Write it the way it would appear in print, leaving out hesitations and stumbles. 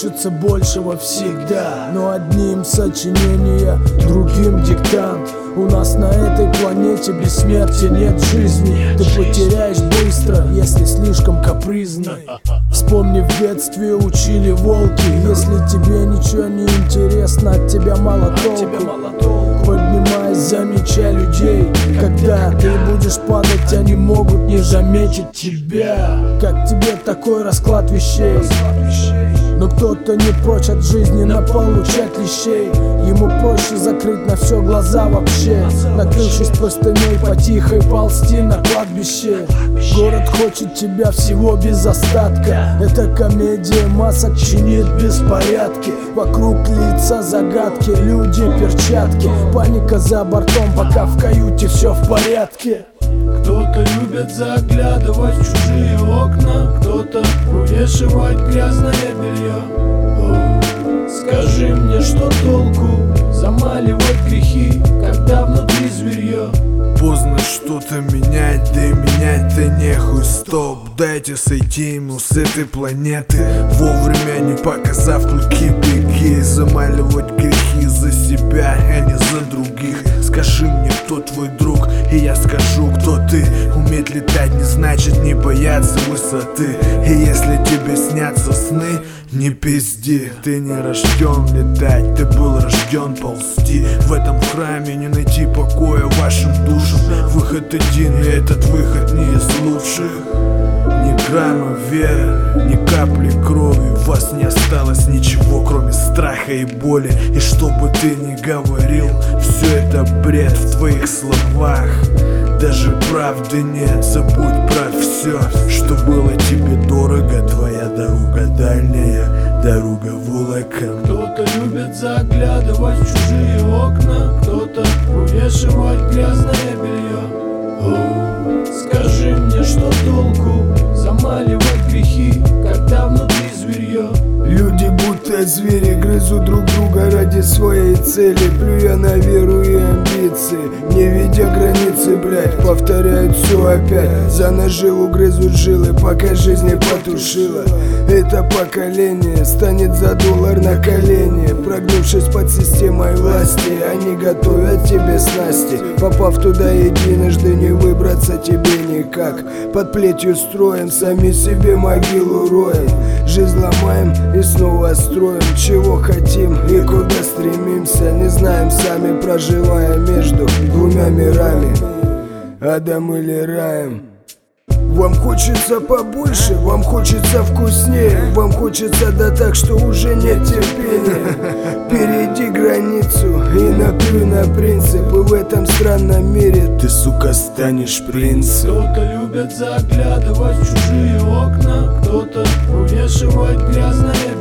хочется большего всегда, но одним сочинения, другим диктант. У нас на этой планете бессмертия нет жизни. Ты потеряешь быстро, если слишком капризный. Вспомни, в детстве учили волки: если тебе ничего не интересно, от тебя мало толку. Поднимаясь, замечай людей. Когда ты будешь падать, они могут не заметить тебя. Как тебе такой расклад вещей? Но кто-то не прочь от жизни наполучать лещей. Ему проще закрыть на все глаза вообще, накрывшись простыней, потихой ползти на кладбище. Город хочет тебя всего без остатка. Это комедия масок чинит беспорядки. Вокруг лица загадки, люди перчатки. Паника за бортом, пока в каюте все в порядке. Кто-то любит заглядывать в чужие окна, кто-то вывешивать грязное белье. Скажи мне, что толку замаливать грехи, когда внутри зверье? Поздно что-то менять, да и менять-то нехуй. Стоп, дайте сойти ему с этой планеты. Вовремя не показав клыки, беги. Замаливать грехи за себя, а не за других. Скажи мне, кто твой друг, и я скажу, кто ты. Уметь летать не значит не бояться высоты. И если тебе снятся сны, не пизди. Ты не рожден летать, ты был рожден ползти. В этом храме не найти покоя вашим душам. Выход один, и этот выход не из лучших. Ни грамма веры, ни капли крови. У вас не осталось ничего, кроме страха и боли. И что бы ты ни говорил, все это бред в твоих словах. Даже правды нет, забудь про все, что было тебе дорого. Твоя дорога дальняя, дорога волоком. Кто-то любит заглядывать в чужие окна, кто-то вывешивать грязное белье. Скажи мне, что толку замаливать грехи, когда внутри зверье? Люди будто звери грызут друг друга ради своей цели, плюя на веру и амбиции, не видя границы, блять, повторяют все опять. За наживу грызут жилы, пока жизнь не потушила. Это поколение станет за доллар на колени, прогнувшись под системой власти. Они готовят тебе снасти, попав туда единожды, не выбраться тебе никак. Под плетью строим, сами себе могилу роем. Жизнь ломаем и снова строим. Чего хотим и куда стремимся, не знаем сами, проживая между двумя мирами, адом или раем. Вам хочется побольше, вам хочется вкуснее, вам хочется да так, что уже нет терпения. Перейди границу и наплюй на принципы. В этом странном мире ты, сука, станешь принцем. Кто-то любит заглядывать в чужие окна, кто-то вывешивать грязное